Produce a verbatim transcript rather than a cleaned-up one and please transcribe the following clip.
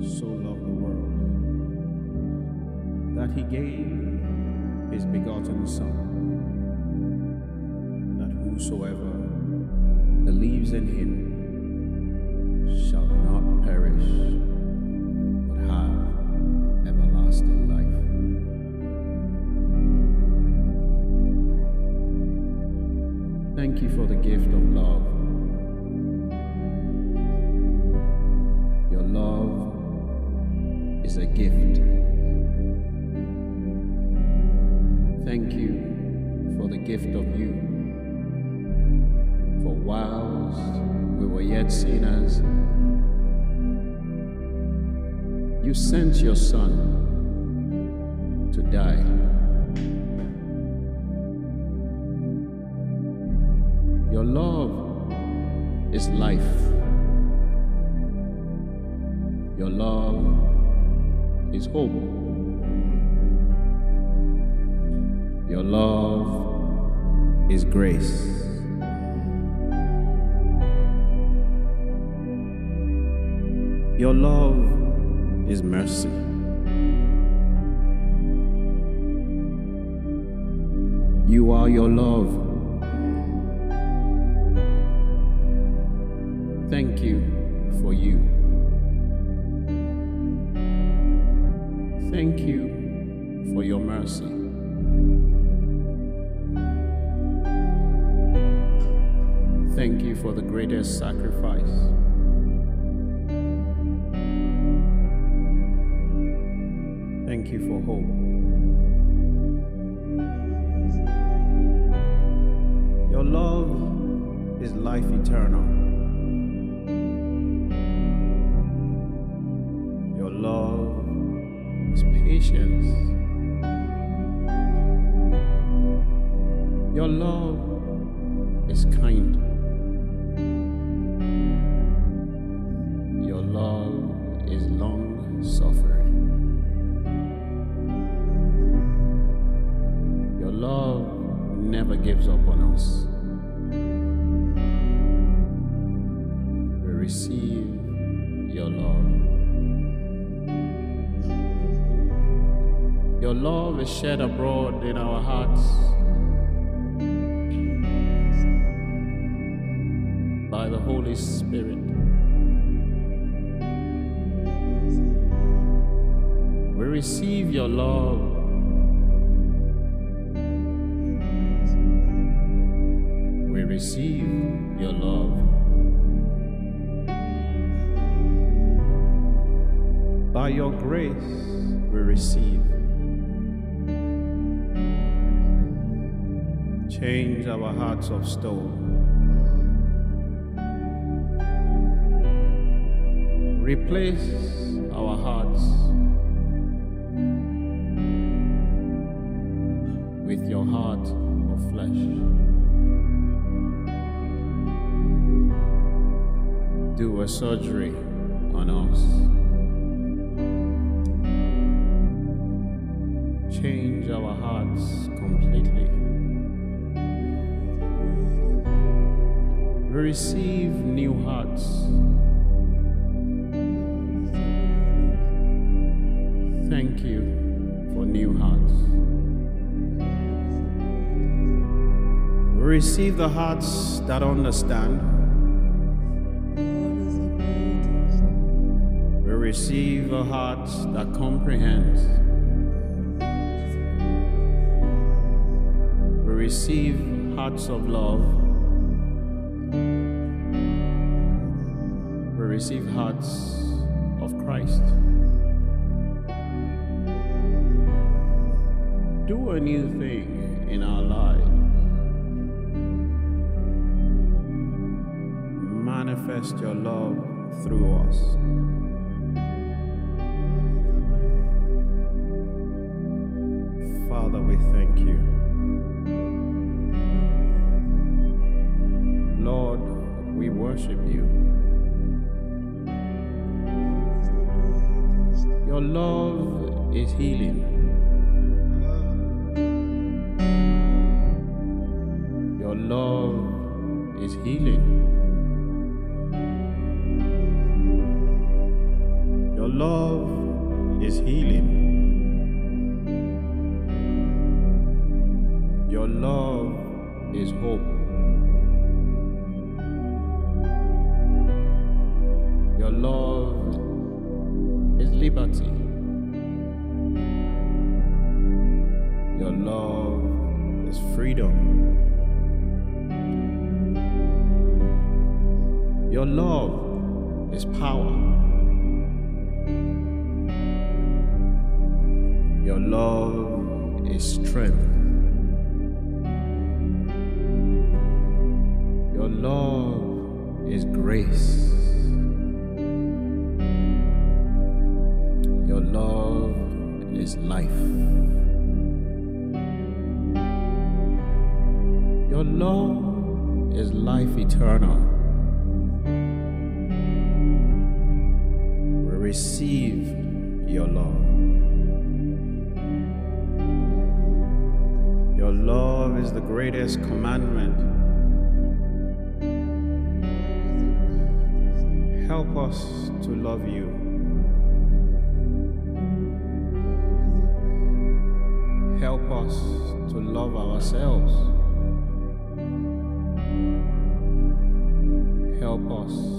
so loved the world that he gave his begotten Son, that whosoever believes in him shall not perish, but have everlasting life. Thank you for the gift of love. Your love is a gift. Thank you for the gift of you. For whilst we were yet sinners, you sent your Son to die. Your love is life. Your love is hope. Your love is grace. Your love is mercy. You are your love. Thank you for you. Thank you for your mercy. Thank you for the greatest sacrifice. Thank you for hope. Your love is life eternal. Your love is patience. Your love is kind. Your love is long suffering. Your love never gives up on us. We receive your love. Your love is shed abroad in our hearts by the Holy Spirit. We receive your love. We receive your love. By your grace, we receive. Change our hearts of stone. Replace our hearts with your heart of flesh. Do a surgery on us. Change our hearts completely. We receive new hearts. Thank you for new hearts. We receive the hearts that understand. We receive a heart that comprehends. We receive hearts of love. We receive hearts of Christ. Do a new thing in our lives. Manifest your love through us. Father, we thank you. Lord, we worship you. Your love is healing. Your love is healing. Your love is healing. Your love is hope. Your love is liberty. Your love is freedom. Your love is power. Your love is strength. Your love is grace. Your love is life. Your love is life eternal. We receive your love. Your love is the greatest commandment. Help us to love you. Help us to love ourselves. Help us